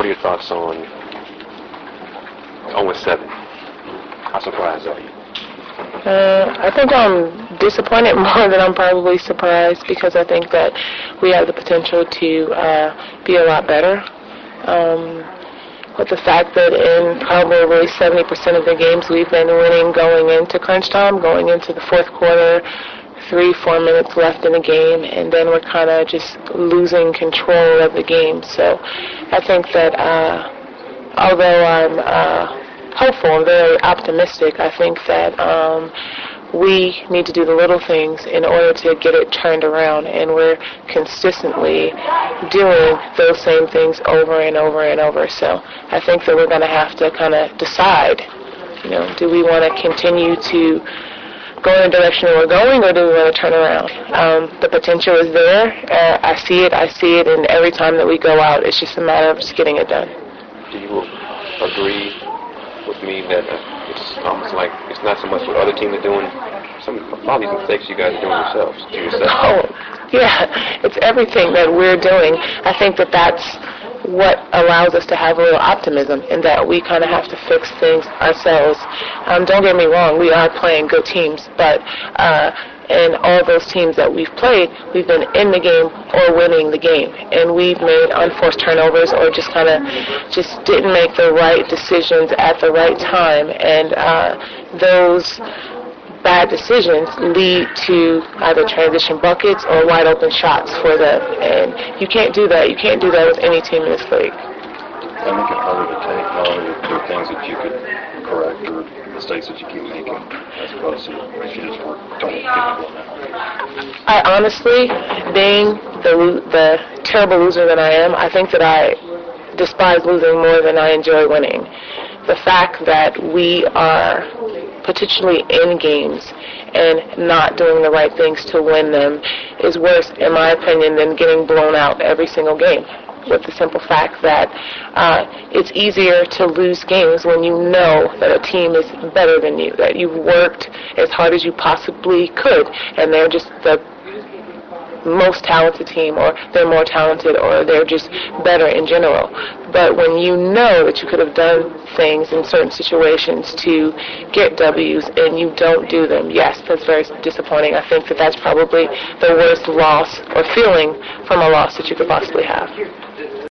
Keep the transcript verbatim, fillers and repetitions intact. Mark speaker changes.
Speaker 1: what are your thoughts on oh and seven? How surprised are you?
Speaker 2: Uh, I think I'm disappointed more than I'm probably surprised, because I think that we have the potential to uh, be a lot better. Um, with the fact that in probably seventy percent of the games we've been winning going into crunch time, going into the fourth quarter, three, four minutes left in the game, and then we're kind of just losing control of the game. So I think that uh, although I'm uh, hopeful and very optimistic, I think that um, we need to do the little things in order to get it turned around, and we're consistently doing those same things over and over and over. So I think that we're going to have to kind of decide, you know, do we want to continue to go in the direction that we're going, or do we want to turn around? Um, the potential is there. Uh, I see it, I see it, and every time that we go out, it's just a matter of just getting it done.
Speaker 1: Do you agree with me that uh, it's almost like it's not so much what other teams are doing, some a lot of these mistakes you guys are doing yourselves to yourself?
Speaker 2: Oh, yeah, it's everything that we're doing. I think that that's what allows us to have a little optimism, in that we kind of have to fix things ourselves. Um, don't get me wrong, we are playing good teams, but uh, in all those teams that we've played, we've been in the game or winning the game, and we've made unforced turnovers or just kind of just didn't make the right decisions at the right time, and uh, those bad decisions lead to either transition buckets or wide open shots for them, and you can't do that. You can't do that with any team in this league.
Speaker 3: I make it harder to take, harder to do things that you could correct or mistakes that you keep making, as opposed to if you just weren't totally capable of that.
Speaker 2: I honestly, being the the terrible loser that I am, I think that I despise losing more than I enjoy winning. The fact that we are potentially in games and not doing the right things to win them is worse, in my opinion, than getting blown out every single game. With the simple fact that uh, it's easier to lose games when you know that a team is better than you, that you've worked as hard as you possibly could, and they're just the most talented team, or they're more talented, or they're just better in general. But when you know that you could have done things in certain situations to get W's and you don't do them, yes, that's very disappointing. I think that that's probably the worst loss or feeling from a loss that you could possibly have.